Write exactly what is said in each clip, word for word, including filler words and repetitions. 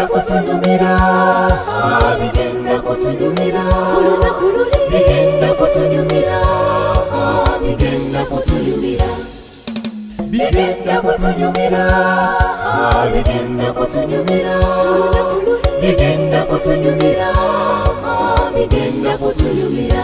bigenda kutunyumira, bigenda kutunyumira, bigenda kutunyumira, bigenda kutunyumira, bigenda kutunyumira, bigenda kutunyumira, bigenda kutunyumira, bigenda kutunyumira.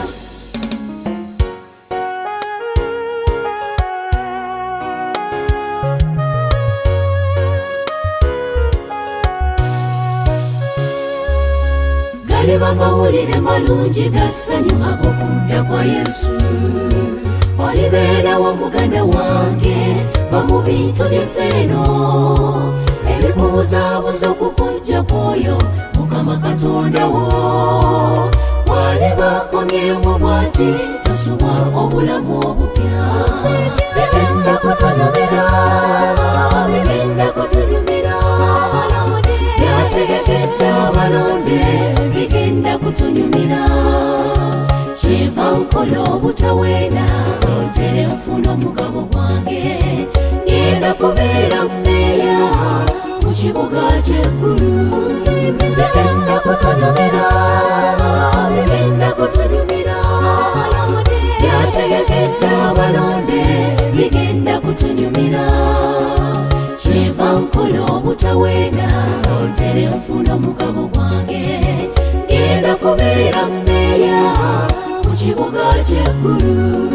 Galeba mawulire malungi gassanyu ag'okudda kwa Yesu. Olibeera wa muganda wange va mu bintu by'enseeno ebikubuzaabuza okukujja kwoyo Mukama Katonda wo. Walibakomyewo bw'ati tosubwa obulamu obupya. Bigenda kutunyumira, bigenda kutunyumira, byategekedde abalonde bigenda kutunyumira. Kiva nkola obutaweera ntere nfuna omugabo gwange. Ngenda kubeera mmeeya mu kibuga ky'eggulu. Bigenda kutunyumira, bigenda kutunyumira, byategekedde abalonde bigenda kutunyumira. Kiva nkola obutaweera ntere nfuna omugabo gwange. Ngenda kubeera mmeeya mu kibuga ky'eggulu.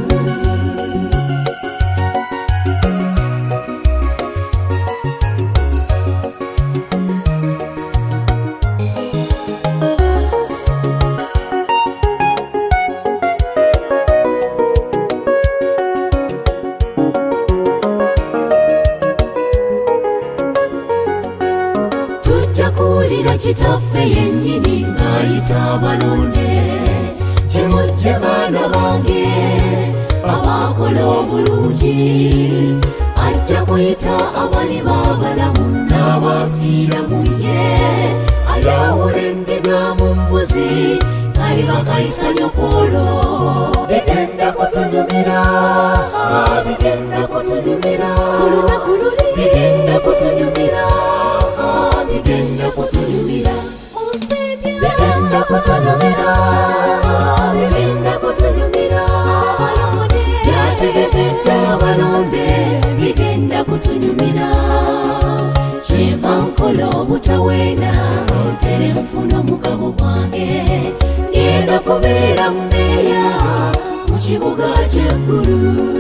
Kuwulira kitaffe yennyini ng'ayita abalonde. Temujje baana bange abakola obulungi, ajja kuyita abali b'abalamu n'abafiira mu ye. Ayawula endiga mu mbuzi kaliba kayisa nyokwolo. Bigenda kutunyumira, bigenda kutunyumira, bigenda kutunyumira, bigenda kutunyumira, bigenda kutunyumira, bigenda kutunyumira, byategekedde abalonde bigenda kutunyumira. Kiva nkola obutaweera ntere nfuna omugabo gwange. Ngenda kubeera mmeeya mu kibuga ky'eggulu.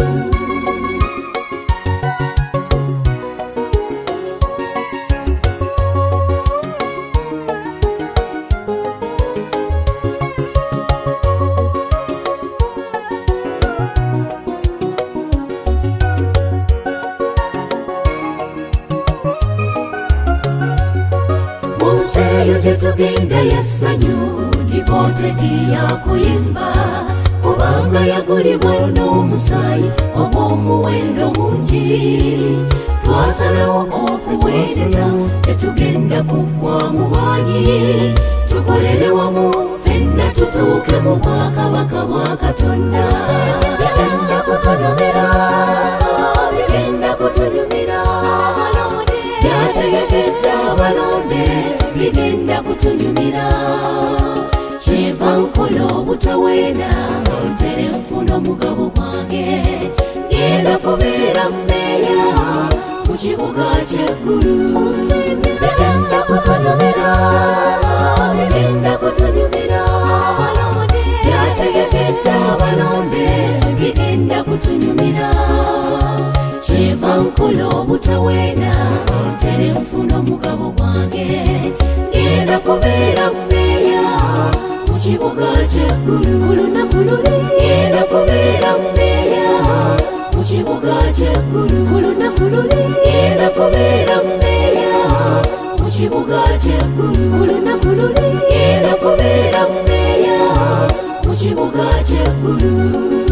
Munseeyo gye tugenda y'essanyu livotedi yakuyimba, kubanga yagulibwa n'omusaayi ogw'omuwendo mungi. Twasalawo okuweereza tetugenda kuggwa mu maanyi. Tukolere wamu ffenna tutuuke mu bwakabaka bwa Katonda. Bigenda kutunyumira, bigenda kutunyumira, byategekedde abalonde bigenda kutunyumira. Kiva nkola obutaweera ntere nfuna omugabo gwange. Ngenda kubeera mmeeya mu kibuga ky'eggulu. Bigenda kutunyumira, bigenda kutunyumira, byategekedde abalonde bigenda kutunyumira. Kiva nkola obutaweera ntere nfuna omugabo gwange. Ngenda kubeera mmeeya mu kibuga ky'eggulu. Ngenda kubeera mmeeya mu kibuga ky'eggulu. Ngenda kubeera mmeeya mu kibuga ky'eggulu. Ngenda kubeera mmeeya mu kibuga ky'eggulu.